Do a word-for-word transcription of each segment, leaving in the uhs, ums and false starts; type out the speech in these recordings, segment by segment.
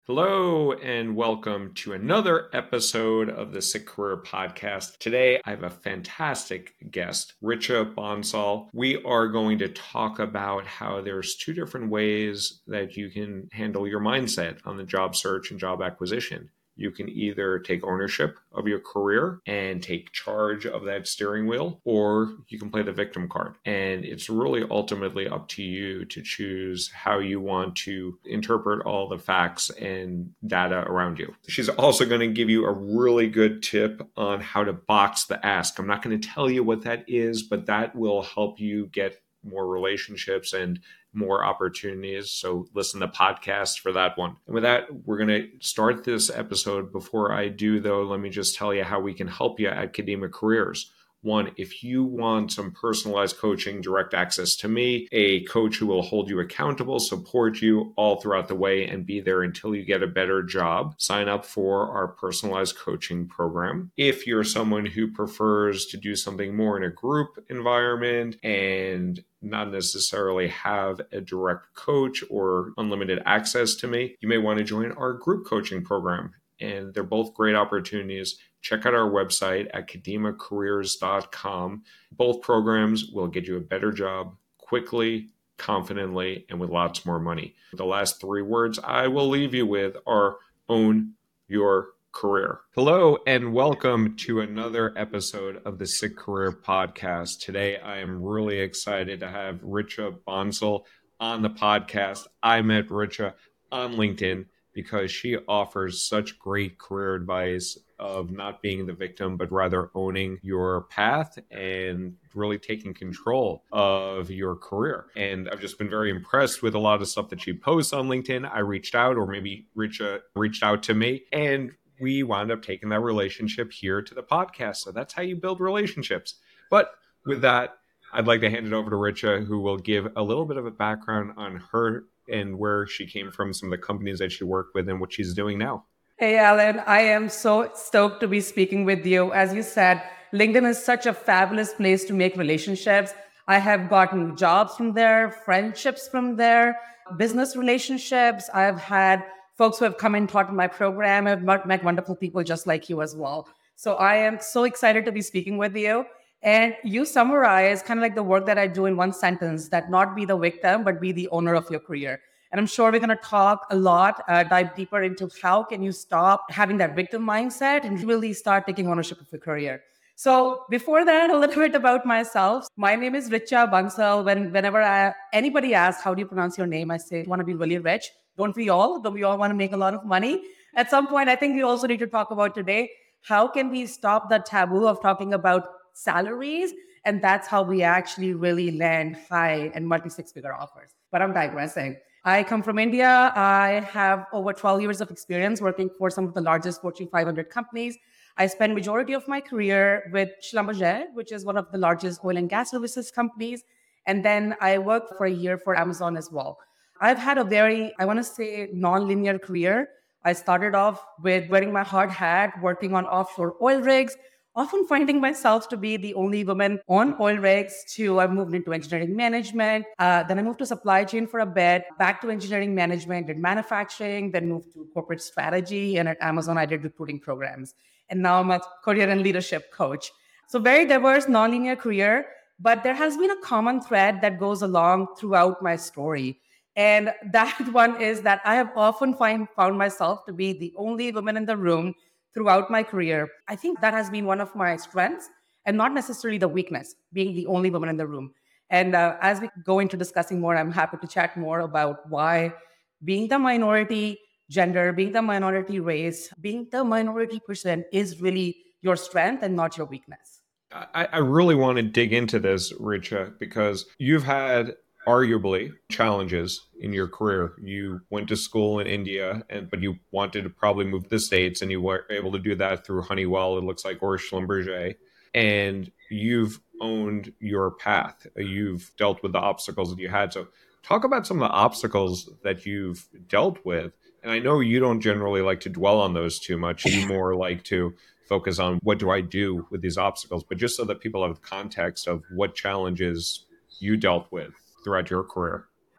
Hello, and welcome to another episode of the Sick Career Podcast. Today, I have a fantastic guest, Richa Bansal. We are going to talk about how there's two different ways that you can handle your mindset on the job search and job acquisition. You can either take ownership of your career and take charge of that steering wheel, or you can play the victim card. And it's really ultimately up to you to choose how you want to interpret all the facts and data around you. She's also going to give you a really good tip on how to box the ask. I'm not going to tell you what that is, but that will help you get more relationships and more opportunities. So listen to podcasts for that one. And with that, we're going to start this episode. Before I do, though, let me just tell you how we can help you at Kadima Careers. One, if you want some personalized coaching, direct access to me, a coach who will hold you accountable, support you all throughout the way, and be there until you get a better job, sign up for our personalized coaching program. If you're someone who prefers to do something more in a group environment and not necessarily have a direct coach or unlimited access to me, you may want to join our group coaching program. And they're both great opportunities. Check out our website at kadima careers dot com. Both programs will get you a better job quickly, confidently, and with lots more money. The last three words I will leave you with are own your career. Hello, and welcome to another episode of the Sick Career Podcast. Today, I am really excited to have Richa Bansal on the podcast. I met Richa on LinkedIn because she offers such great career advice of not being the victim, but rather owning your path and really taking control of your career. And I've just been very impressed with a lot of stuff that she posts on LinkedIn. I reached out, or maybe Richa reached out to me, and we wound up taking that relationship here to the podcast. So that's how you build relationships. But with that, I'd like to hand it over to Richa, who will give a little bit of a background on her and where she came from, some of the companies that she worked with, and what she's doing now. Hey, Alan, I am so stoked to be speaking with you. As you said, LinkedIn is such a fabulous place to make relationships. I have gotten jobs from there, friendships from there, business relationships. I've had folks who have come and taught in my program. I've met wonderful people just like you as well. So I am so excited to be speaking with you. And you summarize kind of like the work that I do in one sentence, that not be the victim, but be the owner of your career. And I'm sure we're going to talk a lot, uh, dive deeper into how can you stop having that victim mindset and really start taking ownership of your career. So before that, a little bit about myself. My name is Richa Bansal. When, whenever I, anybody asks, how do you pronounce your name? I say, I want to be really rich. Don't we all? Don't we all want to make a lot of money? At some point, I think we also need to talk about today, how can we stop the taboo of talking about salaries? And that's how we actually really land high and multi six-figure offers. But I'm digressing. I come from India. I have over twelve years of experience working for some of the largest Fortune five hundred companies. I spent majority of my career with Schlumberger, which is one of the largest oil and gas services companies. And then I worked for a year for Amazon as well. I've had a very, I want to say, non-linear career. I started off with wearing my hard hat, working on offshore oil rigs, often finding myself to be the only woman on oil rigs, to I moved into engineering management. Uh, then I moved to supply chain for a bit, back to engineering management, did manufacturing, then moved to corporate strategy. And at Amazon, I did recruiting programs. And now I'm a career and leadership coach. So very diverse, nonlinear career, but there has been a common thread that goes along throughout my story. And that one is that I have often find, found myself to be the only woman in the room throughout my career. I think that has been one of my strengths and not necessarily the weakness, being the only woman in the room. And uh, as we go into discussing more, I'm happy to chat more about why being the minority gender, being the minority race, being the minority person is really your strength and not your weakness. I, I really want to dig into this, Richa, because you've had arguably challenges in your career. You went to school in India, and but you wanted to probably move to the States, and you were able to do that through Honeywell, it looks like, or Schlumberger. And you've owned your path. You've dealt with the obstacles that you had. So talk about some of the obstacles that you've dealt with. And I know you don't generally like to dwell on those too much. You more like to focus on what do I do with these obstacles, but just so that people have context of what challenges you dealt with throughout your career.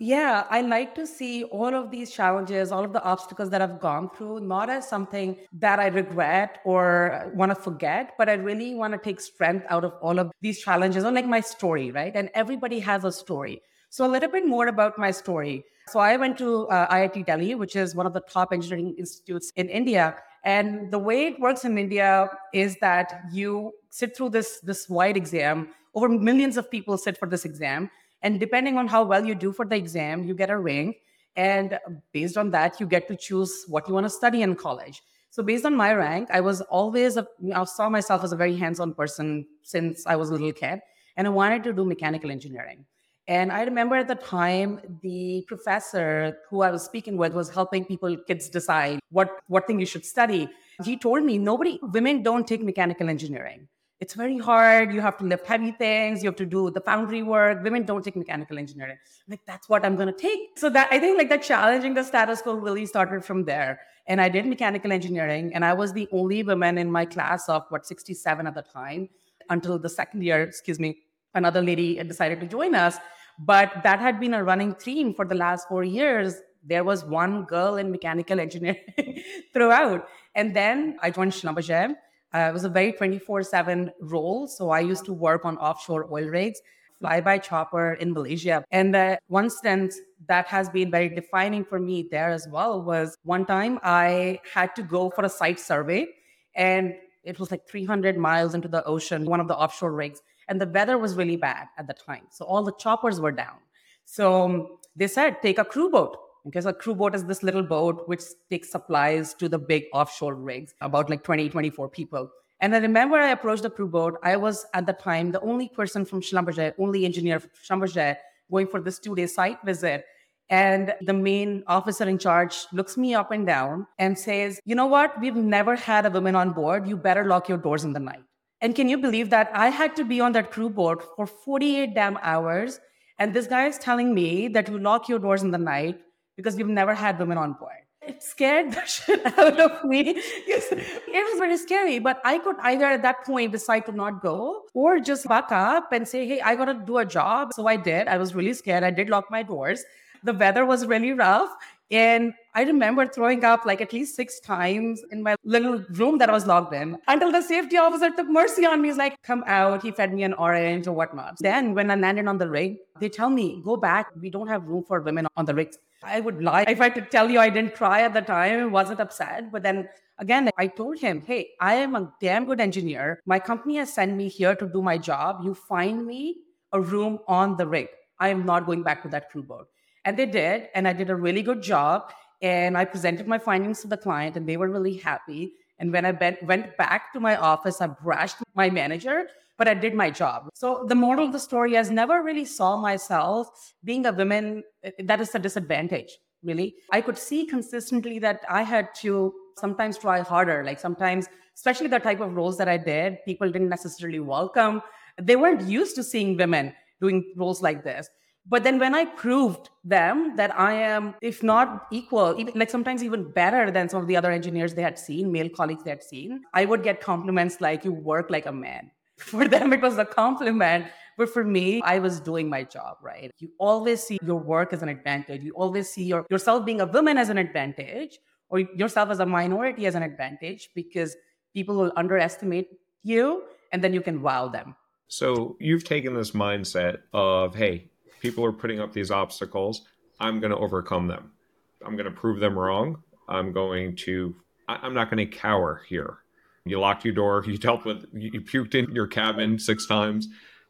Yeah, I like to see all of these challenges, all of the obstacles that I've gone through, not as something that I regret or want to forget, but I really want to take strength out of all of these challenges, or like my story, right? And everybody has a story. So, a little bit more about my story. So, I went to uh, I I T Delhi, which is one of the top engineering institutes in India. And the way it works in India is that you sit through this, this wide exam. Over millions of people sit for this exam, and depending on how well you do for the exam, you get a rank. And based on that, you get to choose what you want to study in college. So based on my rank, I was always, a, I saw myself as a very hands-on person since I was a little kid. And I wanted to do mechanical engineering. And I remember at the time, the professor who I was speaking with was helping people, kids decide what, what thing you should study. He told me, nobody, women don't take mechanical engineering. It's very hard. You have to lift heavy things. You have to do the foundry work. Women don't take mechanical engineering. Like, that's what I'm going to take. So that I think like that challenging the status quo really started from there. And I did mechanical engineering, and I was the only woman in my class of what, sixty-seven at the time, until the second year, excuse me, another lady decided to join us. But that had been a running theme for the last four years. There was one girl in mechanical engineering throughout. And then I joined Schlumberger. Uh, it was a very twenty-four seven role. So I used to work on offshore oil rigs, fly by chopper in Malaysia. And the one instance that has been very defining for me there as well was one time I had to go for a site survey, and it was like three hundred miles into the ocean, one of the offshore rigs. And the weather was really bad at the time. So all the choppers were down. So um, they said, take a crew boat. Because a crew boat is this little boat which takes supplies to the big offshore rigs, about like twenty, twenty-four people. And I remember I approached the crew boat. I was at the time the only person from Schlumberger, only engineer from Schlumberger, going for this two-day site visit. And the main officer in charge looks me up and down and says, you know what? We've never had a woman on board. You better lock your doors in the night. And can you believe that I had to be on that crew boat for forty-eight damn hours? And this guy is telling me that you lock your doors in the night because we've never had women on board. It scared the shit out of me. Yes, it was very scary, but I could either at that point decide to not go or just back up and say, hey, I got to do a job. So I did. I was really scared. I did lock my doors. The weather was really rough. And I remember throwing up like at least six times in my little room that I was locked in until the safety officer took mercy on me. He's like, come out. He fed me an orange or whatnot. Then when I landed on the rig, they tell me, go back. We don't have room for women on the rigs. I would lie if I could tell you I didn't try at the time. I wasn't upset. But then again, I told him, hey, I am a damn good engineer. My company has sent me here to do my job. You find me a room on the rig. I am not going back to that crew boat. And they did. And I did a really good job. And I presented my findings to the client, and they were really happy. And when I went back to my office, I brushed my manager, but I did my job. So the moral of the story is never really saw myself being a woman. That is a disadvantage, really. I could see consistently that I had to sometimes try harder. Like sometimes, especially the type of roles that I did, people didn't necessarily welcome. They weren't used to seeing women doing roles like this. But then when I proved them that I am, if not equal, even, like sometimes even better than some of the other engineers they had seen, male colleagues they had seen, I would get compliments like, you work like a man. For them, it was a compliment. But for me, I was doing my job, right? You always see your work as an advantage. You always see your, yourself being a woman as an advantage, or yourself as a minority as an advantage, because people will underestimate you and then you can wow them. So you've taken this mindset of, hey, people are putting up these obstacles. I'm going to overcome them. I'm going to prove them wrong. I'm going to, I'm not going to cower here. You locked your door. You dealt with, you puked in your cabin six times,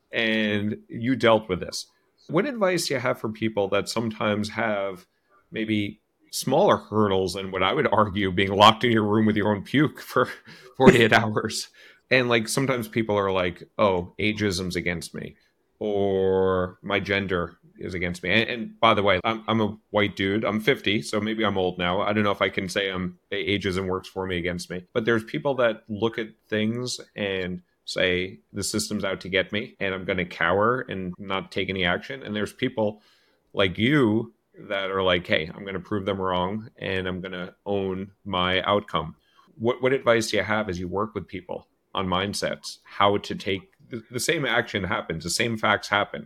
and you dealt with this. What advice do you have for people that sometimes have maybe smaller hurdles than what I would argue being locked in your room with your own puke for forty-eight hours? And like sometimes people are like, oh, ageism's against me, or my gender is against me. And, and by the way, I'm, I'm a white dude. I'm fifty, so maybe I'm old now. I don't know if I can say I'm ageism works for me against me. But there's people that look at things and say the system's out to get me, and I'm going to cower and not take any action. And there's people like you that are like, hey, I'm going to prove them wrong, and I'm going to own my outcome. What what advice do you have as you work with people on mindsets, how to take the, the same action happens, the same facts happen,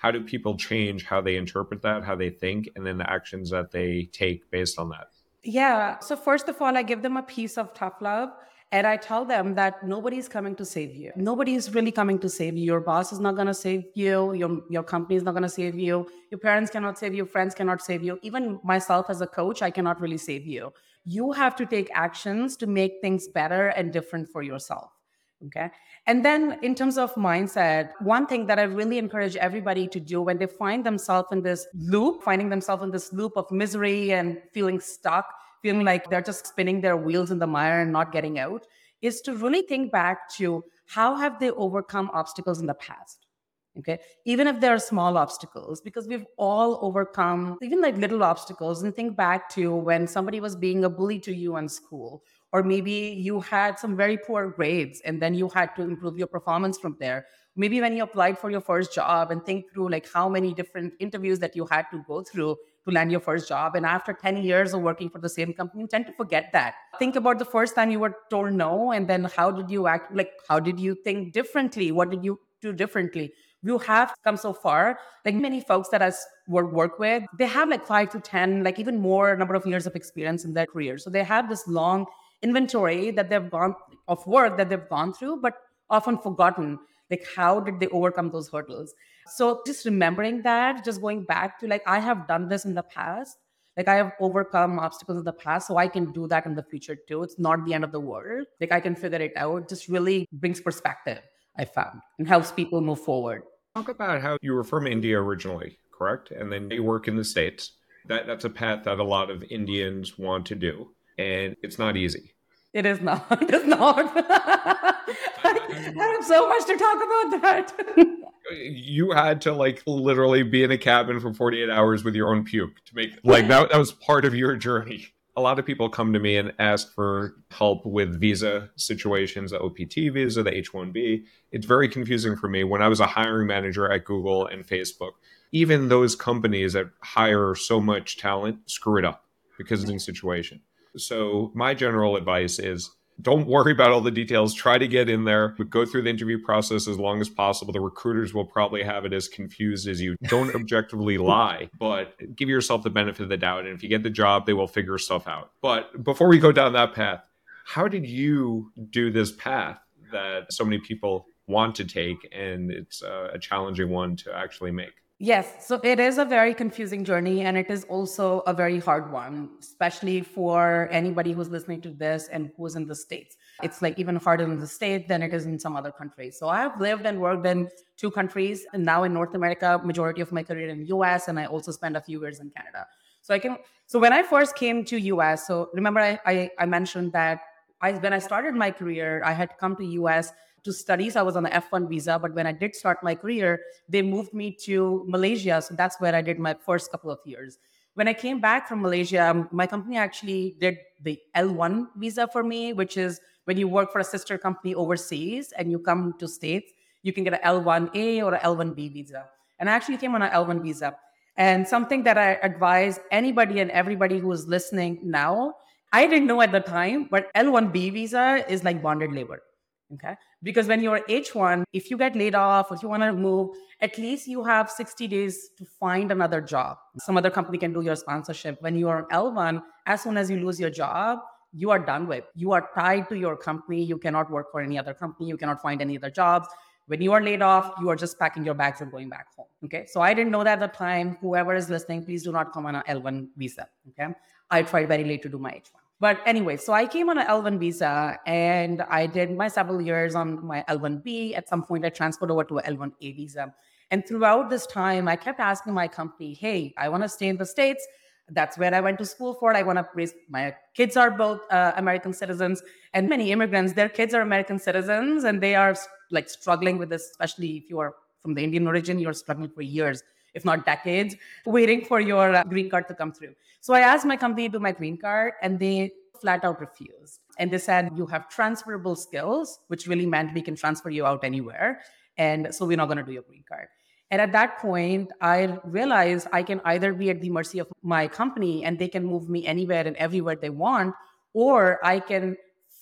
How do people change how they interpret that, how they think, and then the actions that they take based on that? Yeah. So first of all, I give them a piece of tough love. And I tell them that nobody's coming to save you. Nobody is really coming to save you. Your boss is not going to save you. Your, your company is not going to save you. Your parents cannot save you. Friends cannot save you. Even myself as a coach, I cannot really save you. You have to take actions to make things better and different for yourself. Okay. And then in terms of mindset, one thing that I really encourage everybody to do when they find themselves in this loop, finding themselves in this loop of misery and feeling stuck, feeling like they're just spinning their wheels in the mire and not getting out, is to really think back to how have they overcome obstacles in the past. Okay. Even if they're small obstacles, because we've all overcome even like little obstacles, and think back to when somebody was being a bully to you in school, or maybe you had some very poor grades and then you had to improve your performance from there. Maybe when you applied for your first job, and think through like how many different interviews that you had to go through to land your first job. And after ten years of working for the same company, you tend to forget that. Think about the first time you were told no, and then how did you act? Like, how did you think differently? What did you do differently? You have come so far. Like many folks that I work with, they have like five to ten, like even more number of years of experience in their career. So they have this long inventory that they've gone of work that they've gone through, but often forgotten, like how did they overcome those hurdles? So just remembering that, just going back to like, I have done this in the past. Like I have overcome obstacles in the past, so I can do that in the future too. It's not the end of the world. Like I can figure it out. Just really brings perspective, I found, and helps people move forward. Talk about how you were from India originally, correct? And then you work in the States. That That's a path that a lot of Indians want to do. And it's not easy. It is not. It is not. I have so much to talk about that. You had to like literally be in a cabin for forty-eight hours with your own puke to make like that, that was part of your journey. A lot of people come to me and ask for help with visa situations, the O P T visa, the H one B. It's very confusing for me. When I was a hiring manager at Google and Facebook, even those companies that hire so much talent screw it up because of the situation. So my general advice is don't worry about all the details. Try to get in there, but go through the interview process as long as possible. The recruiters will probably have it as confused as you. Don't objectively lie, but give yourself the benefit of the doubt. And if you get the job, they will figure stuff out. But before we go down that path, how did you do this path that so many people want to take? And it's a challenging one to actually make. Yes, so it is a very confusing journey, and it is also a very hard one, especially for anybody who's listening to this and who's in the States. It's like even harder in the States than it is in some other countries. So I've lived and worked in two countries, and now in North America, majority of my career in the U S, and I also spent a few years in Canada. So I can. So when I first came to U S, so remember I I, I mentioned that I when I started my career, I had come to U S to study. So I was on the F one visa, but when I did start my career, they moved me to Malaysia. So that's where I did my first couple of years. When I came back from Malaysia, my company actually did the L one visa for me, which is when you work for a sister company overseas and you come to States, you can get an L one A or an L one B visa. And I actually came on an L one visa. And something that I advise anybody and everybody who is listening now, I didn't know at the time, but L one B visa is like bonded labor. Okay. Because when you're H one, if you get laid off or if you want to move, at least you have sixty days to find another job. Some other company can do your sponsorship. When you are on L one, as soon as you lose your job, you are done with. You are tied to your company. You cannot work for any other company. You cannot find any other jobs. When you are laid off, you are just packing your bags and going back home. Okay. So I didn't know that at the time. Whoever is listening, please do not come on an L one visa. Okay. I tried very late to do my H one. But anyway, so I came on an L one visa and I did my several years on my L one B. At some point, I transferred over to an L one A visa. And throughout this time, I kept asking my company, hey, I want to stay in the States. That's where I went to school for. I want to raise, my kids are both uh, American citizens, and many immigrants, their kids are American citizens, and they are like struggling with this, especially if you are from the Indian origin, you're struggling for years, if not decades, waiting for your uh, green card to come through. So I asked my company to do my green card, and they flat out refused. And they said, you have transferable skills, which really meant we can transfer you out anywhere. And so we're not going to do your green card. And at that point, I realized I can either be at the mercy of my company and they can move me anywhere and everywhere they want, or I can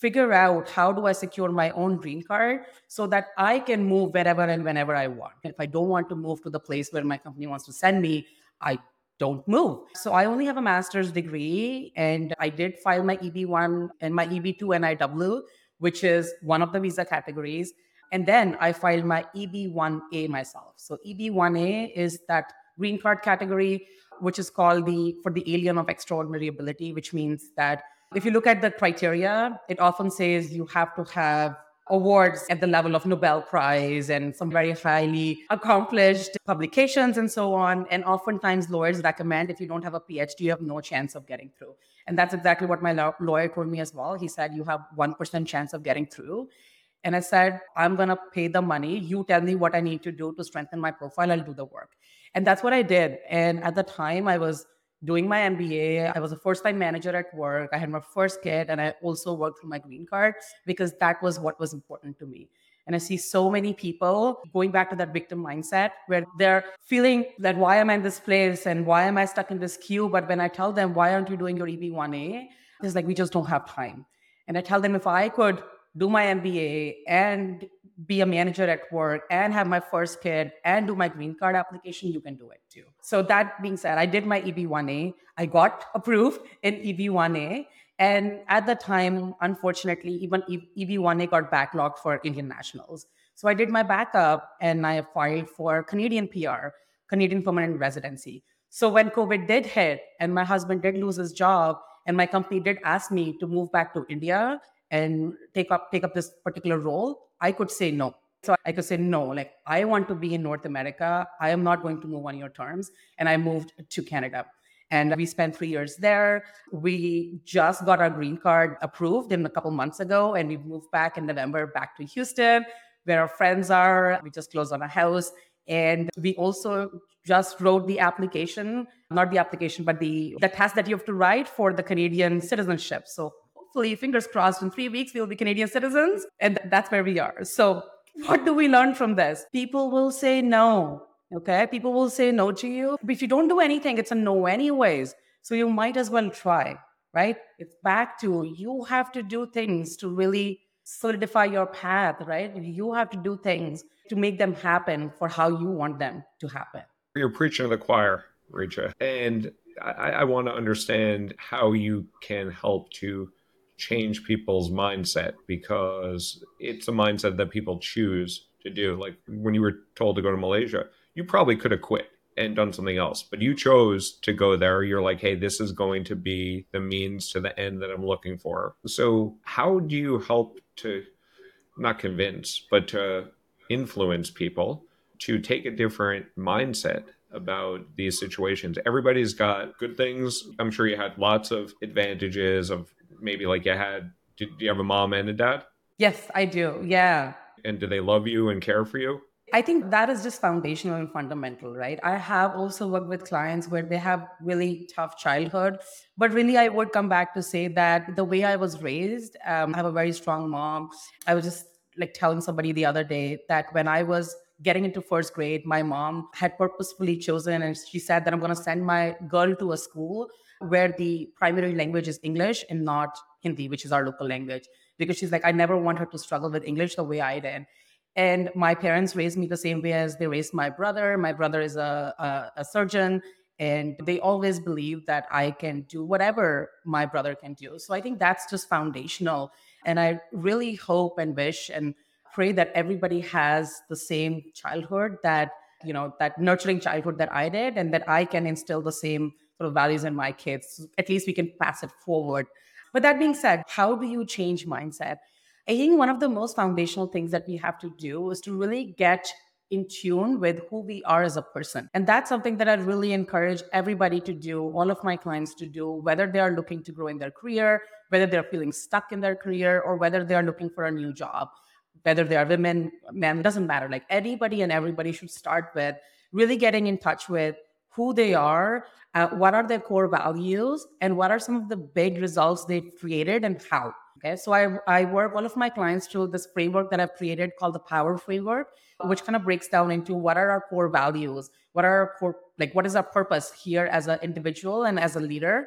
figure out how do I secure my own green card so that I can move wherever and whenever I want. If I don't want to move to the place where my company wants to send me, I don't move. So I only have a master's degree, and I did file my E B one and my E B two N I W, which is one of the visa categories. And then I filed my E B one A myself. So E B one A is that green card category, which is called the for the alien of extraordinary ability, which means that if you look at the criteria, it often says you have to have awards at the level of Nobel Prize and some very highly accomplished publications and so on. And oftentimes lawyers recommend if you don't have a PhD, you have no chance of getting through. And that's exactly what my law- lawyer told me as well. He said, you have one percent chance of getting through. And I said, I'm going to pay the money. You tell me what I need to do to strengthen my profile. I'll do the work. And that's what I did. And at the time, I was doing my M B A. I was a first-time manager at work. I had my first kid, and I also worked through my green card because that was what was important to me. And I see so many people going back to that victim mindset where they're feeling that why am I in this place and why am I stuck in this queue? But when I tell them, why aren't you doing your E B one A? It's like, we just don't have time. And I tell them, if I could do my M B A and be a manager at work and have my first kid and do my green card application, you can do it too. So that being said, I did my E B one A. I got approved in E B one A. And at the time, unfortunately, even E B one A got backlogged for Indian nationals. So I did my backup and I filed for Canadian P R, Canadian Permanent Residency. So when COVID did hit and my husband did lose his job and my company did ask me to move back to India and take up take up this particular role, I could say no. So I could say no, like I want to be in North America. I am not going to move on your terms. And I moved to Canada. And we spent three years there. We just got our green card approved in a couple months ago. And we moved back in November back to Houston, where our friends are. We just closed on a house. And we also just wrote the application, not the application, but the, the test that you have to write for the Canadian citizenship. So hopefully, fingers crossed, in three weeks, we'll be Canadian citizens. And that's where we are. So what do we learn from this? People will say no. Okay. People will say no to you. But if you don't do anything, it's a no anyways. So you might as well try, right? It's back to you have to do things to really solidify your path, right? You have to do things to make them happen for how you want them to happen. You're preaching to the choir, Richa. And I, I want to understand how you can help to change people's mindset, because it's a mindset that people choose to do. Like when you were told to go to Malaysia, you probably could have quit and done something else, but you chose to go there. You're like, hey, this is going to be the means to the end that I'm looking for. So how do you help to not convince, but to influence people to take a different mindset about these situations? Everybody's got good things. I'm sure you had lots of advantages of maybe like you had, do you have a mom and a dad? Yes, I do. Yeah. And do they love you and care for you? I think that is just foundational and fundamental, right? I have also worked with clients where they have really tough childhood, but really I would come back to say that the way I was raised, um, I have a very strong mom. I was just like telling somebody the other day that when I was getting into first grade, my mom had purposefully chosen, and she said that I'm going to send my girl to a school where the primary language is English and not Hindi, which is our local language. Because she's like, I never want her to struggle with English the way I did. And my parents raised me the same way as they raised my brother. My brother is a, a, a surgeon, and they always believe that I can do whatever my brother can do. So I think that's just foundational. And I really hope and wish and pray that everybody has the same childhood, that, you know, that nurturing childhood that I did, and that I can instill the same sort of values in my kids. At least we can pass it forward. But that being said, how do you change mindset? I think one of the most foundational things that we have to do is to really get in tune with who we are as a person. And that's something that I really encourage everybody to do, all of my clients to do, whether they are looking to grow in their career, whether they're feeling stuck in their career, or whether they are looking for a new job, whether they are women, men, it doesn't matter. Like anybody and everybody should start with really getting in touch with who they are, uh, what are their core values, and what are some of the big results they've created and how. Okay, so I, I work all of my clients through this framework that I've created called the Power Framework, which kind of breaks down into what are our core values, what are our core, like what is our purpose here as an individual and as a leader.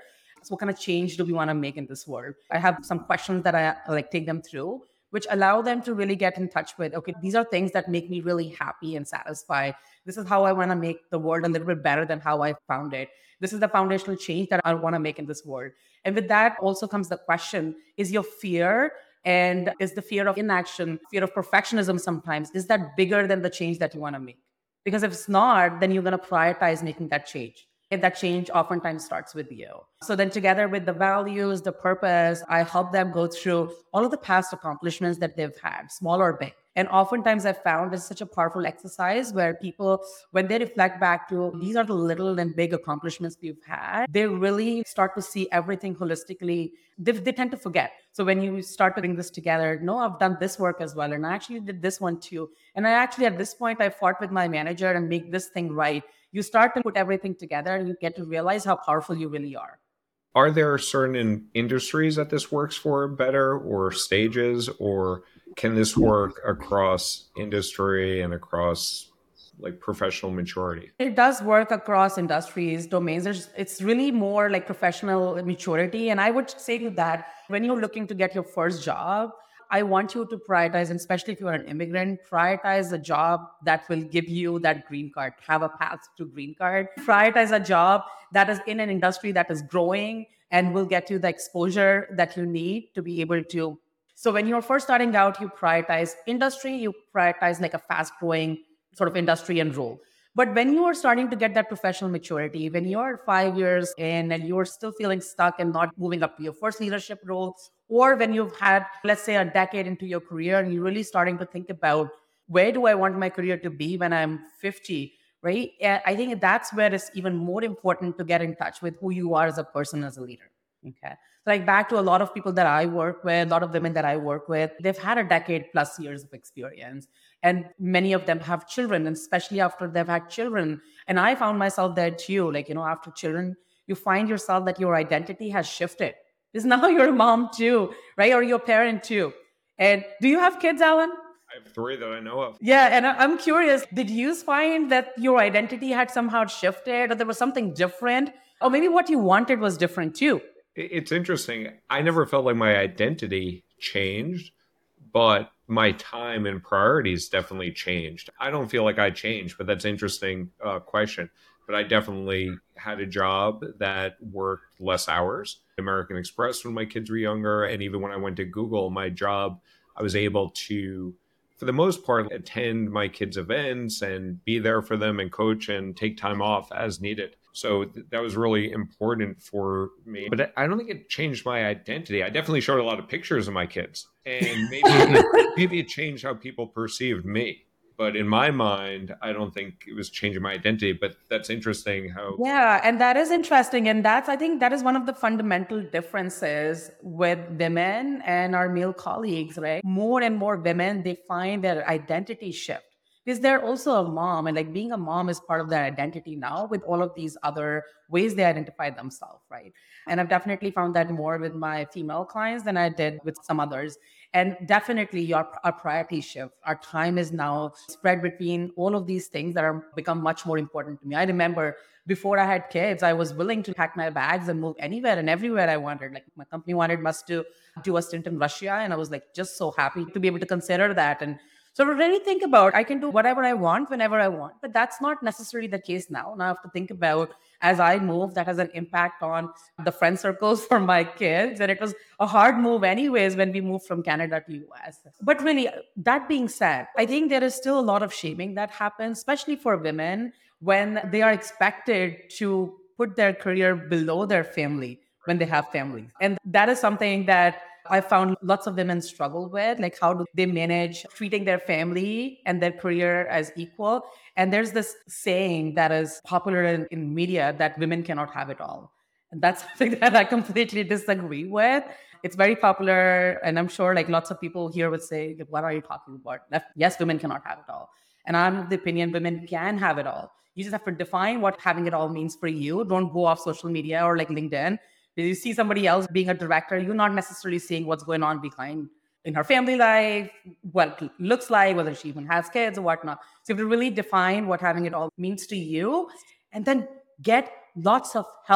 So what kind of change do we want to make in this world? I have some questions that I like take them through, which allow them to really get in touch with, okay, these are things that make me really happy and satisfied. This is how I want to make the world a little bit better than how I found it. This is the foundational change that I want to make in this world. And with that also comes the question, is your fear and is the fear of inaction, fear of perfectionism sometimes, is that bigger than the change that you want to make? Because if it's not, then you're going to prioritize making that change. And that change oftentimes starts with you. So then together with the values, the purpose, I help them go through all of the past accomplishments that they've had, small or big. And oftentimes I've found it's such a powerful exercise where people, when they reflect back to these are the little and big accomplishments we've had, they really start to see everything holistically. They, they tend to forget. So when you start putting this together, no, I've done this work as well. And I actually did this one too. And I actually, at this point, I fought with my manager and make this thing right. You start to put everything together and you get to realize how powerful you really are. Are there certain industries that this works for better or stages, or can this work across industry and across like professional maturity? It does work across industries, domains. There's, it's really more like professional maturity. And I would say to that, when you're looking to get your first job, I want you to prioritize, and especially if you're an immigrant, prioritize a job that will give you that green card, have a path to green card. Prioritize a job that is in an industry that is growing and will get you the exposure that you need to be able to. So when you're first starting out, you prioritize industry, you prioritize like a fast growing sort of industry and role. But when you are starting to get that professional maturity, when you're five years in and you're still feeling stuck and not moving up to your first leadership role, or when you've had, let's say, a decade into your career and you're really starting to think about where do I want my career to be when I'm fifty, right? And I think that's where it's even more important to get in touch with who you are as a person, as a leader. Okay. So like back to a lot of people that I work with, a lot of women that I work with, they've had a decade plus years of experience. And many of them have children, and especially after they've had children. And I found myself there too. Like, you know, after children, you find yourself that your identity has shifted. Because now you're a mom too, right? Or your parent too. And do you have kids, Alan? I have three that I know of. Yeah. And I'm curious, did you find that your identity had somehow shifted, or there was something different? Or maybe what you wanted was different too? It's interesting. I never felt like my identity changed, but my time and priorities definitely changed. I don't feel like I changed, but that's an interesting uh, question. But I definitely had a job that worked less hours. American Express when my kids were younger. And even when I went to Google, my job, I was able to, for the most part, attend my kids' events and be there for them and coach and take time off as needed. So th- that was really important for me. But I don't think it changed my identity. I definitely showed a lot of pictures of my kids. And maybe, maybe it changed how people perceived me. But in my mind, I don't think it was changing my identity. But that's interesting how... Yeah, and that is interesting. And that's, I think that is one of the fundamental differences with women and our male colleagues, right? More and more women, they find their identity shift. Because they're also a mom, and like being a mom is part of their identity now with all of these other ways they identify themselves, right? And I've definitely found that more with my female clients than I did with some others. And definitely your, our priority shift. Our time is now spread between all of these things that are become much more important to me. I remember before I had kids, I was willing to pack my bags and move anywhere and everywhere I wanted. Like my company wanted us to do a stint in Russia. And I was like, just so happy to be able to consider that. And so to really think about, I can do whatever I want, whenever I want, but that's not necessarily the case now. Now I have to think about, as I move, that has an impact on the friend circles for my kids. And it was a hard move anyways when we moved from Canada to U S. But really, that being said, I think there is still a lot of shaming that happens, especially for women, when they are expected to put their career below their family when they have families. And that is something that I found lots of women struggle with, like how do they manage treating their family and their career as equal? And there's this saying that is popular in, in media that women cannot have it all. And that's something that I completely disagree with. It's very popular. And I'm sure like lots of people here would say, what are you talking about? Yes, women cannot have it all. And I'm of the opinion women can have it all. You just have to define what having it all means for you. Don't go off social media or like LinkedIn. You see somebody else being a director, you're not necessarily seeing what's going on behind in her family life, what it looks like, whether she even has kids or whatnot. So you have to really define what having it all means to you and then get lots of help.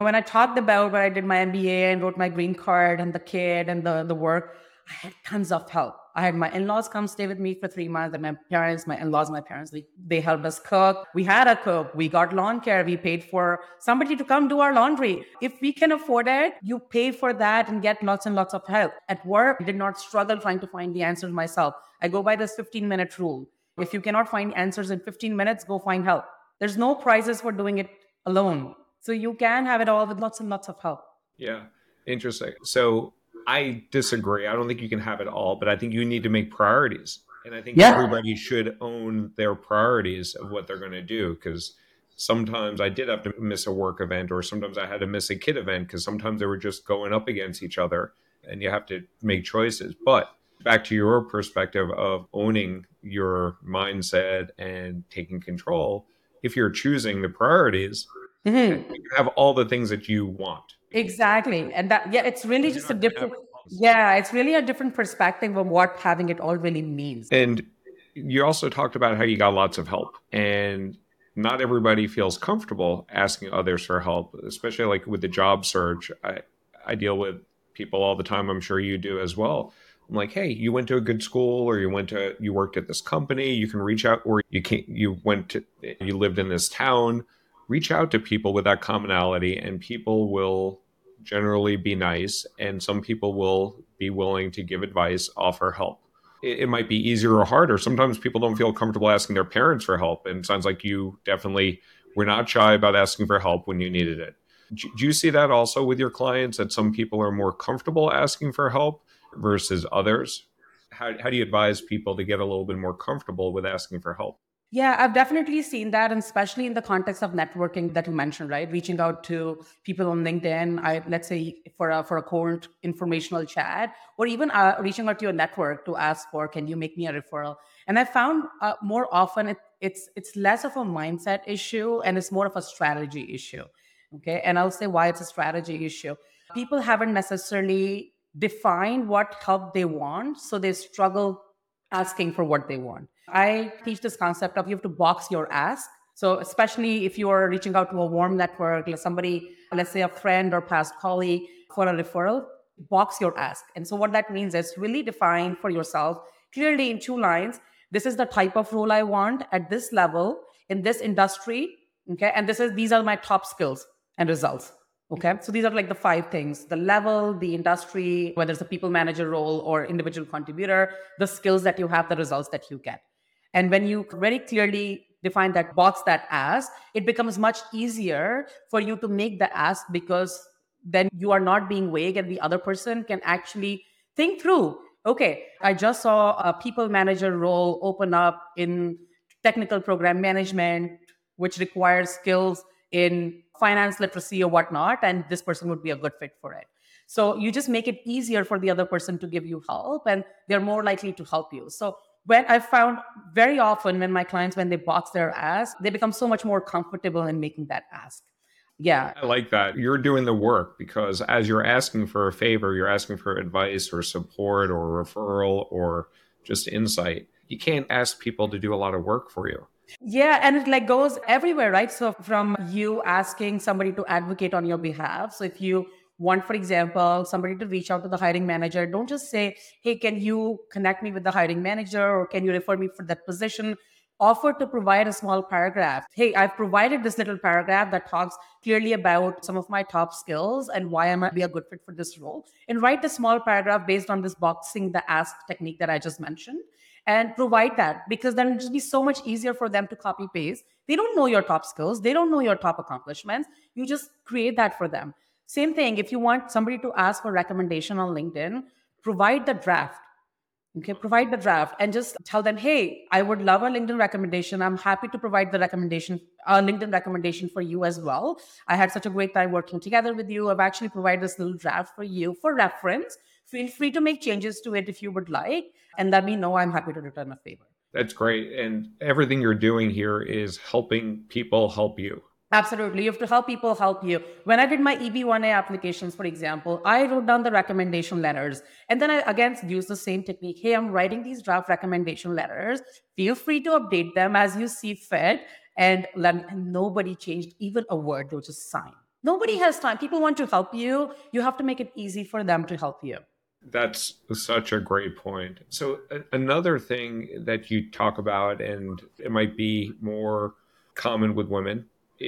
When I talked about when I did my M B A and wrote my green card and the kid and the, the work, I had tons of help. I had my in-laws come stay with me for three months, and my parents, my in-laws, my parents, they, they helped us cook. We had a cook. We got lawn care. We paid for somebody to come do our laundry. If we can afford it, you pay for that and get lots and lots of help. At work, I did not struggle trying to find the answers myself. I go by this fifteen-minute rule. If you cannot find answers in fifteen minutes, go find help. There's no prizes for doing it alone. So you can have it all with lots and lots of help. Yeah, interesting. So I disagree. I don't think you can have it all, but I think you need to make priorities. And I think yeah. everybody should own their priorities of what they're going to do, because sometimes I did have to miss a work event, or sometimes I had to miss a kid event because sometimes they were just going up against each other and you have to make choices. But back to your perspective of owning your mindset and taking control, if you're choosing the priorities, mm-hmm. you have all the things that you want. Exactly. And that, yeah, it's really just a different, yeah, it's really a different perspective of what having it all really means. And you also talked about how you got lots of help, and not everybody feels comfortable asking others for help, especially like with the job search. I, I deal with people all the time. I'm sure you do as well. I'm like, hey, you went to a good school, or you went to, you worked at this company, you can reach out, or you can't, you went to, you lived in this town, reach out to people with that commonality, and people will generally be nice. And some people will be willing to give advice, offer help. It, it might be easier or harder. Sometimes people don't feel comfortable asking their parents for help. And it sounds like you definitely were not shy about asking for help when you needed it. Do, do you see that also with your clients, that some people are more comfortable asking for help versus others? How, how do you advise people to get a little bit more comfortable with asking for help? Yeah, I've definitely seen that, and especially in the context of networking that you mentioned, right? Reaching out to people on LinkedIn, I, let's say for a, for a cold informational chat, or even uh, reaching out to your network to ask for, can you make me a referral? And I found uh, more often it, it's it's less of a mindset issue and it's more of a strategy issue. Okay, and I'll say why it's a strategy issue. People haven't necessarily defined what help they want, so they struggle asking for what they want. I teach this concept of you have to box your ask. So especially if you are reaching out to a warm network, like somebody, let's say a friend or past colleague for a referral, box your ask. And so what that means is really define for yourself clearly in two lines, this is the type of role I want at this level in this industry. Okay. And this is, these are my top skills and results. Okay. So these are like the five things: the level, the industry, whether it's a people manager role or individual contributor, the skills that you have, the results that you get. And when you very clearly define that, box that ask, it becomes much easier for you to make the ask, because then you are not being vague and the other person can actually think through, okay, I just saw a people manager role open up in technical program management, which requires skills in finance literacy or whatnot, and this person would be a good fit for it. So you just make it easier for the other person to give you help, and they're more likely to help you. So when I found very often when my clients, when they box their ask, they become so much more comfortable in making that ask. Yeah. I like that. You're doing the work, because as you're asking for a favor, you're asking for advice or support or referral or just insight. You can't ask people to do a lot of work for you. Yeah. And it like goes everywhere, right? So from you asking somebody to advocate on your behalf. So if you want, for example, somebody to reach out to the hiring manager, don't just say, hey, can you connect me with the hiring manager, or can you refer me for that position? Offer to provide a small paragraph. Hey, I've provided this little paragraph that talks clearly about some of my top skills and why I might be a good fit for this role. And write the small paragraph based on this boxing the ask technique that I just mentioned, and provide that, because then it'll just be so much easier for them to copy paste. They don't know your top skills. They don't know your top accomplishments. You just create that for them. Same thing, if you want somebody to ask for recommendation on LinkedIn, provide the draft. Okay, provide the draft and just tell them, hey, I would love a LinkedIn recommendation. I'm happy to provide the recommendation, a LinkedIn recommendation for you as well. I had such a great time working together with you. I've actually provided this little draft for you for reference. Feel free to make changes to it if you would like, and let me know. I'm happy to return a favor. That's great. And everything you're doing here is helping people help you. Absolutely. You have to help people help you. When I did my E B one A applications, for example, I wrote down the recommendation letters. And then I again used the same technique. Hey, I'm writing these draft recommendation letters. Feel free to update them as you see fit. And let, nobody changed even a word. They were just signed. Nobody has time. People want to help you. You have to make it easy for them to help you. That's such a great point. So a- another thing that you talk about, and it might be more common with women,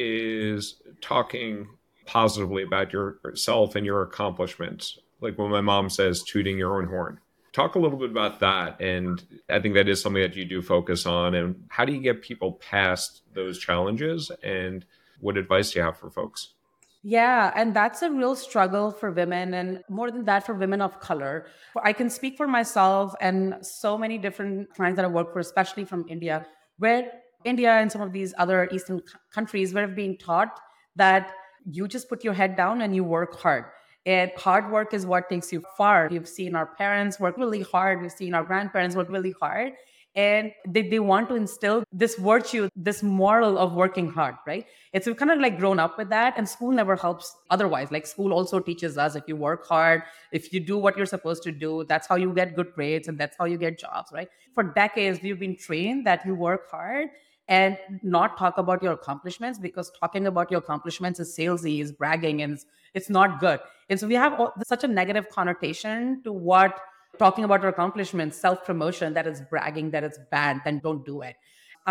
is talking positively about yourself and your accomplishments. Like when my mom says, tooting your own horn. Talk a little bit about that. And I think that is something that you do focus on. And how do you get people past those challenges? And what advice do you have for folks? Yeah, and that's a real struggle for women, and more than that, for women of color. I can speak for myself and so many different clients that I work for, especially from India, where India and some of these other Eastern c- countries, where have been taught that you just put your head down and you work hard. And hard work is what takes you far. You've seen our parents work really hard. We've seen our grandparents work really hard. And they, they want to instill this virtue, this moral of working hard, right? It's we've kind of like grown up with that, and school never helps otherwise. Like school also teaches us if you work hard, if you do what you're supposed to do, that's how you get good grades and that's how you get jobs, right? For decades, we've been trained that you work hard and not talk about your accomplishments, because talking about your accomplishments is salesy, is bragging, and it's, it's not good. And so we have all, such a negative connotation to what talking about our accomplishments, self-promotion, that is bragging, that it's bad, then don't do it.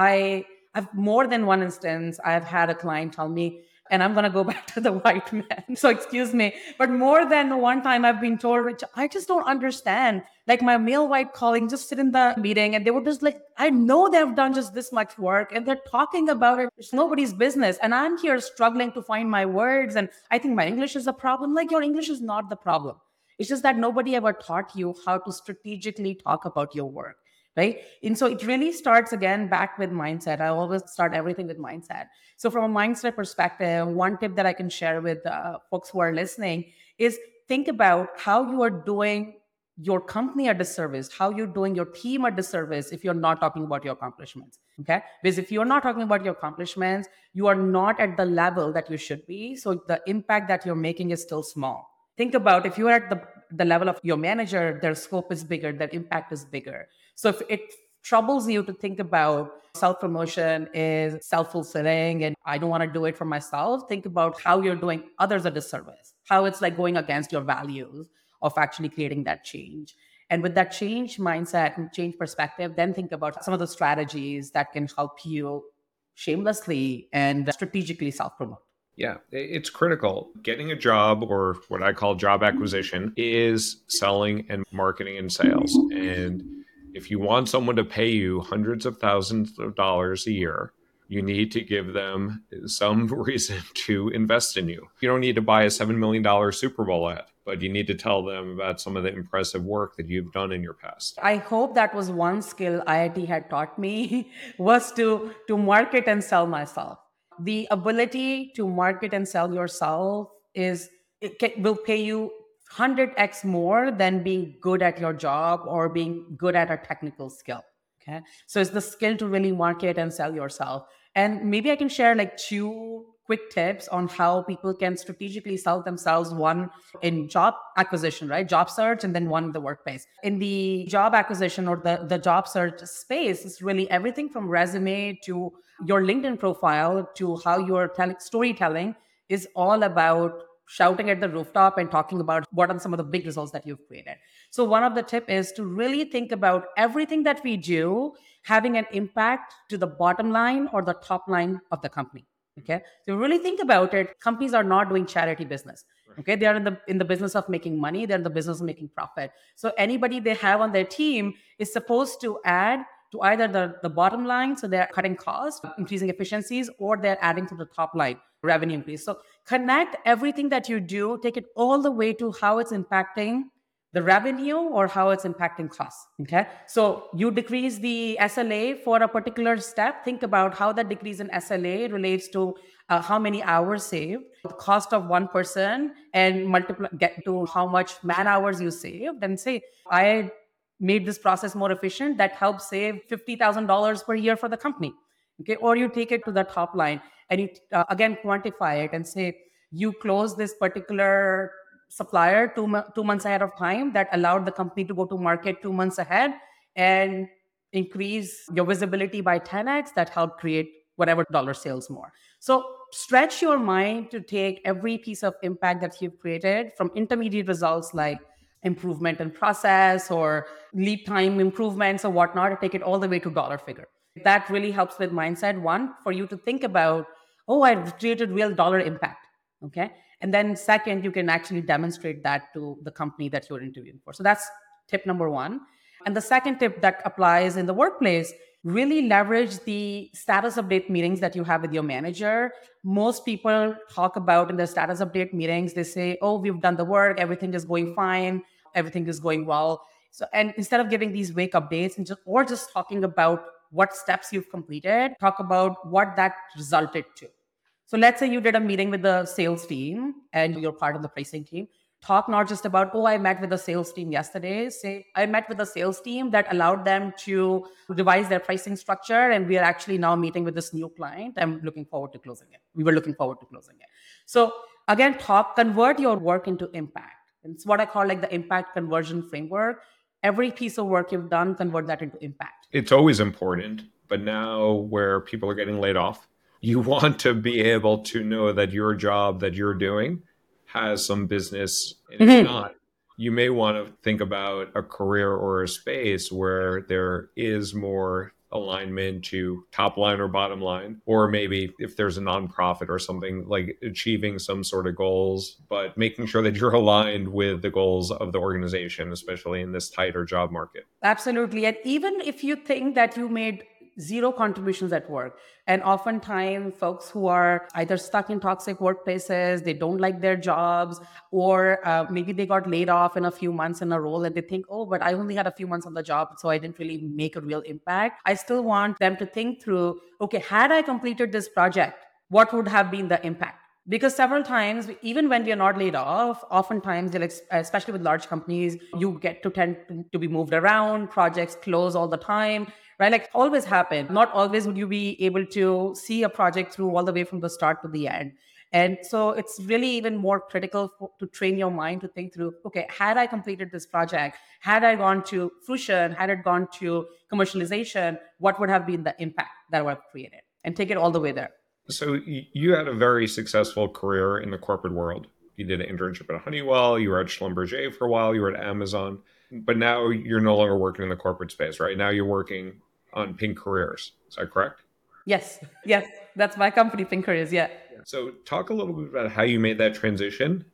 I I've more than one instance, I've had a client tell me, and I'm gonna go back to the white man. So excuse me, but more than one time I've been told, Rich, I just don't understand. Like my male white colleague just sit in the meeting and they were just like, I know they've done just this much work and they're talking about it. It's nobody's business. And I'm here struggling to find my words. And I think my English is the problem. Like your English is not the problem. It's just that nobody ever taught you how to strategically talk about your work, right? And so it really starts again back with mindset. I always start everything with mindset. So from a mindset perspective, one tip that I can share with uh, folks who are listening is think about how you are doing your company a disservice, how you're doing your team a disservice if you're not talking about your accomplishments. Okay. Because if you're not talking about your accomplishments, you are not at the level that you should be. So the impact that you're making is still small. Think about if you're at the, the level of your manager, their scope is bigger, their impact is bigger. So if it troubles you to think about self-promotion is self-fulfilling and I don't want to do it for myself, think about how you're doing others a disservice, how it's like going against your values of actually creating that change. And with that change mindset and change perspective, then think about some of the strategies that can help you shamelessly and strategically self-promote. Yeah, it's critical. Getting a job, or what I call job acquisition, is selling and marketing and sales. And if you want someone to pay you hundreds of thousands of dollars a year, you need to give them some reason to invest in you. You don't need to buy a seven million dollars Super Bowl ad, but you need to tell them about some of the impressive work that you've done in your past. I hope that was one skill I I T had taught me was to, to market and sell myself. The ability to market and sell yourself is it can, will pay you one hundred x more than being good at your job or being good at a technical skill. Okay. So it's the skill to really market and sell yourself. And maybe I can share like two quick tips on how people can strategically sell themselves, one in job acquisition, right? Job search, and then one in the workplace. In the job acquisition or the, the job search space, it's really everything from resume to your LinkedIn profile to how you're telling storytelling is all about shouting at the rooftop and talking about what are some of the big results that you've created. So one of the tip is to really think about everything that we do having an impact to the bottom line or the top line of the company. Okay. So really think about it. Companies are not doing charity business. Okay. They are in the in the business of making money. They're in the business of making profit. So anybody they have on their team is supposed to add to either the, the bottom line, so they're cutting costs, increasing efficiencies, or they're adding to the top line, revenue increase. So connect everything that you do, take it all the way to how it's impacting the revenue or how it's impacting costs. Okay. So you decrease the S L A for a particular step. Think about how that decrease in S L A relates to uh, how many hours saved, the cost of one person, and multiply, get to how much man hours you saved, and say, I made this process more efficient. That helps save fifty thousand dollars per year for the company. Okay. Or you take it to the top line and you uh, again quantify it and say, you close this particular supplier two, two months ahead of time that allowed the company to go to market two months ahead and increase your visibility by ten x that helped create whatever dollar sales more. So stretch your mind to take every piece of impact that you've created, from intermediate results like improvement in process or lead time improvements or whatnot, and take it all the way to dollar figure. That really helps with mindset. One, for you to think about, oh, I've created real dollar impact. Okay. And then second, you can actually demonstrate that to the company that you're interviewing for. So that's tip number one. And the second tip that applies in the workplace, really leverage the status update meetings that you have with your manager. Most people talk about in their status update meetings, they say, oh, we've done the work, everything is going fine, everything is going well. So, and instead of giving these wake updates and just, or just talking about what steps you've completed, talk about what that resulted to. So let's say you did a meeting with the sales team and you're part of the pricing team. Talk not just about, oh, I met with the sales team yesterday. Say, I met with the sales team that allowed them to revise their pricing structure. And we are actually now meeting with this new client. I'm looking forward to closing it. We were looking forward to closing it. So again, talk, convert your work into impact. It's what I call like the impact conversion framework. Every piece of work you've done, convert that into impact. It's always important, but now where people are getting laid off, you want to be able to know that your job that you're doing has some business. And if mm-hmm. not, you may want to think about a career or a space where there is more alignment to top line or bottom line, or maybe if there's a nonprofit or something, like achieving some sort of goals, but making sure that you're aligned with the goals of the organization, especially in this tighter job market. Absolutely. And even if you think that you made zero contributions at work. And oftentimes folks who are either stuck in toxic workplaces, they don't like their jobs, or uh, maybe they got laid off in a few months in a role and they think, oh, but I only had a few months on the job, so I didn't really make a real impact. I still want them to think through, okay, had I completed this project, what would have been the impact? Because several times, even when we are not laid off, oftentimes, especially with large companies, you get to tend to be moved around, projects close all the time, right? Like always happen. Not always would you be able to see a project through all the way from the start to the end. And so it's really even more critical for, to train your mind to think through, okay, had I completed this project, had I gone to fruition, had it gone to commercialization, what would have been the impact that I would have created? And take it all the way there. So you had a very successful career in the corporate world. You did an internship at Honeywell, you were at Schlumberger for a while, you were at Amazon, but now you're no longer working in the corporate space, right? Now you're working on Pink Careers. Is that correct? Yes. Yes. That's my company, Pink Careers. Yeah. So talk a little bit about how you made that transition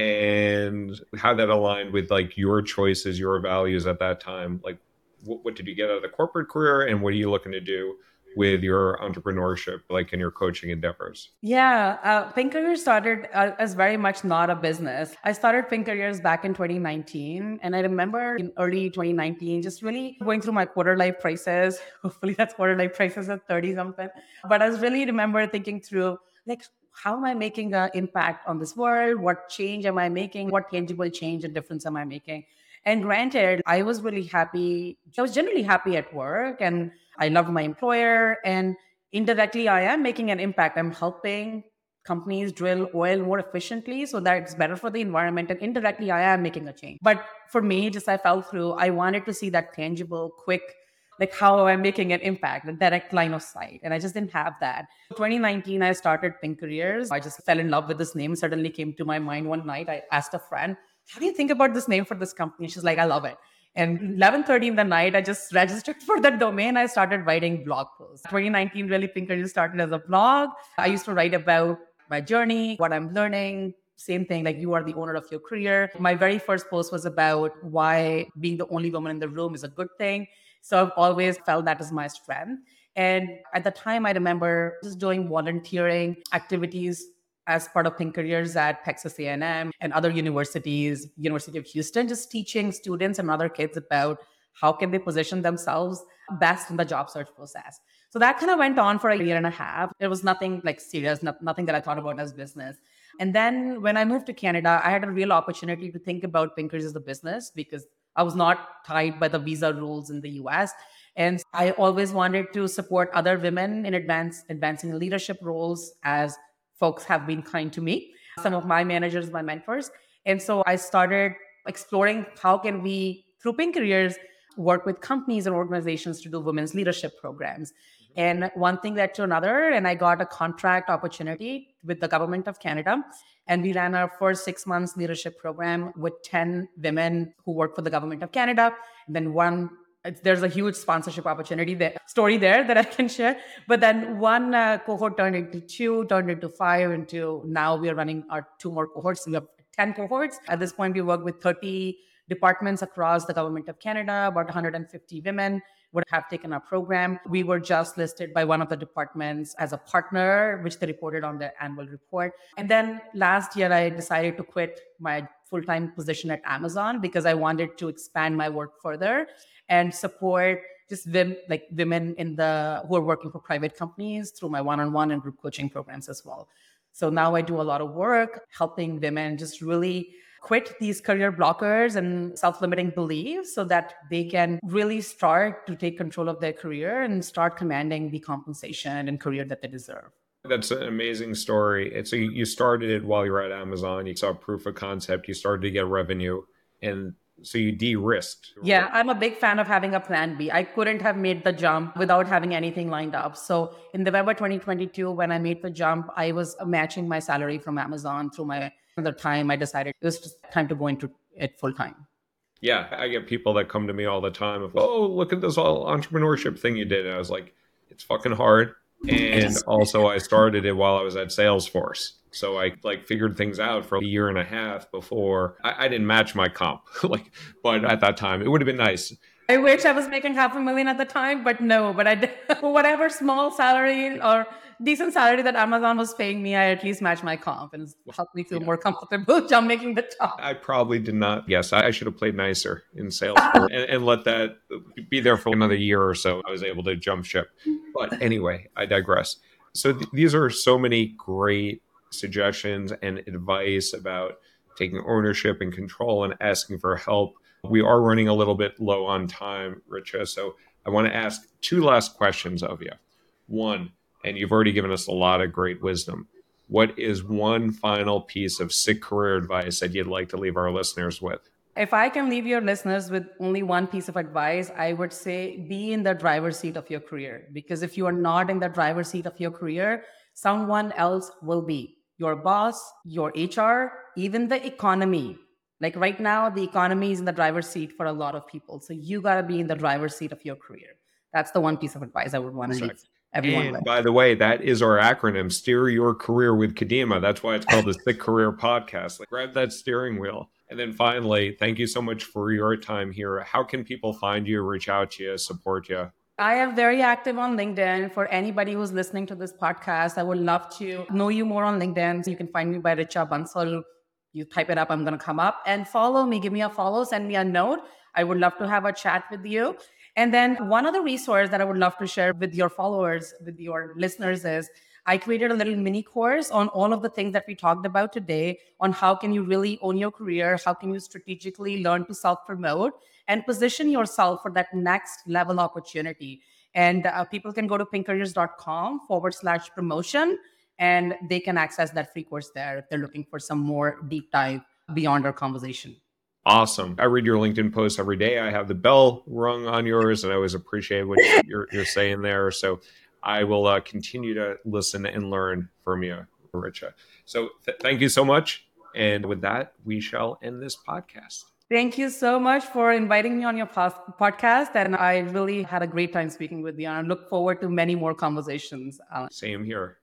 and how that aligned with like your choices, your values at that time. Like what, what did you get out of the corporate career and what are you looking to do with your entrepreneurship, like in your coaching endeavors? Yeah, uh, Pink Careers started uh, as very much not a business. I started Pink Careers back in twenty nineteen. And I remember in early twenty nineteen, just really going through my quarter life crisis. Hopefully that's quarter life crisis at thirty something. But I was really remember thinking through, like, how am I making an impact on this world? What change am I making? What tangible change and difference am I making? And granted, I was really happy. I was generally happy at work and I loved my employer. And indirectly, I am making an impact. I'm helping companies drill oil more efficiently so that it's better for the environment. And indirectly, I am making a change. But for me, just I fell through, I wanted to see that tangible, quick, like how am I making an impact, a direct line of sight. And I just didn't have that. twenty nineteen, I started Pink Careers. I just fell in love with this name. Suddenly came to my mind one night. I asked a friend, how do you think about this name for this company? She's like, I love it. And eleven thirty in the night, I just registered for that domain. I started writing blog posts. twenty nineteen, really, Pink Careers started as a blog. I used to write about my journey, what I'm learning. Same thing, like you are the owner of your career. My very first post was about why being the only woman in the room is a good thing. So I've always felt that is my strength. And at the time, I remember just doing volunteering activities as part of Pink Careers at Texas A and M and other universities, University of Houston, just teaching students and other kids about how can they position themselves best in the job search process. So that kind of went on for a year and a half. It was nothing like serious, not, nothing that I thought about as business. And then when I moved to Canada, I had a real opportunity to think about Pink Careers as a business because I was not tied by the visa rules in the U S. And I always wanted to support other women in advance, advancing leadership roles as folks have been kind to me, some of my managers, my mentors. And so I started exploring how can we, through Pink Careers, work with companies and organizations to do women's leadership programs. And one thing led to another, and I got a contract opportunity with the government of Canada. And we ran our first six months leadership program with ten women who work for the government of Canada. And then one, there's a huge sponsorship opportunity there, story there that I can share. But then one uh, cohort turned into two, turned into five, into now we are running our two more cohorts. We have ten cohorts. At this point, we work with thirty departments across the government of Canada. About one hundred fifty women would have taken our program. We were just listed by one of the departments as a partner, which they reported on their annual report. And then last year, I decided to quit my full-time position at Amazon because I wanted to expand my work further and support just them, like women in the who are working for private companies through my one-on-one and group coaching programs as well. So now I do a lot of work helping women just really quit these career blockers and self-limiting beliefs so that they can really start to take control of their career and start commanding the compensation and career that they deserve. That's an amazing story. And so you started it while you were at Amazon. You saw proof of concept. You started to get revenue. And so you de-risked. Yeah, I'm a big fan of having a plan B. I couldn't have made the jump without having anything lined up. So in November twenty twenty-two, when I made the jump, I was matching my salary from Amazon through my other time. I decided it was just time to go into it full time. Yeah, I get people that come to me all the time of, oh, look at this all entrepreneurship thing you did. And I was like, it's fucking hard. And also I started it while I was at Salesforce. So I like figured things out for a year and a half before I, I didn't match my comp. like, but at that time, it would have been nice. I wish I was making half a million at the time, but no, but I did whatever small salary or decent salary that Amazon was paying me, I at least matched my comp and helped me feel yeah. more comfortable jump making the top. I probably did not. Yes, I should have played nicer in Salesforce and, and let that be there for another year or so. I was able to jump ship. But anyway, I digress. So th- these are so many great suggestions and advice about taking ownership and control and asking for help. We are running a little bit low on time, Richa. So I want to ask two last questions of you. One, and you've already given us a lot of great wisdom. What is one final piece of sick career advice that you'd like to leave our listeners with? If I can leave your listeners with only one piece of advice, I would say be in the driver's seat of your career. Because if you are not in the driver's seat of your career, someone else will be. Your boss, your H R, even the economy. Like right now, the economy is in the driver's seat for a lot of people. So you got to be in the driver's seat of your career. That's the one piece of advice I would want to leave everyone and with. By the way, that is our acronym, Steer Your Career with Kadima. That's why it's called the Sick Career Podcast. Like, grab that steering wheel. And then finally, thank you so much for your time here. How can people find you, reach out to you, support you? I am very active on LinkedIn. For anybody who's listening to this podcast, I would love to know you more on LinkedIn. So you can find me by Richa Bansal. You type it up, I'm going to come up and follow me. Give me a follow, send me a note. I would love to have a chat with you. And then one other resource that I would love to share with your followers, with your listeners is I created a little mini course on all of the things that we talked about today on how can you really own your career, how can you strategically learn to self-promote and position yourself for that next level opportunity. And uh, people can go to pinkcareers.com forward slash promotion, and they can access that free course there if they're looking for some more deep dive beyond our conversation. Awesome. I read your LinkedIn posts every day. I have the bell rung on yours, and I always appreciate what you're, you're saying there. So I will uh, continue to listen and learn from you, Richa. So th- thank you so much. And with that, we shall end this podcast. Thank you so much for inviting me on your pos- podcast. And I really had a great time speaking with you. And I look forward to many more conversations, Alan. Same here.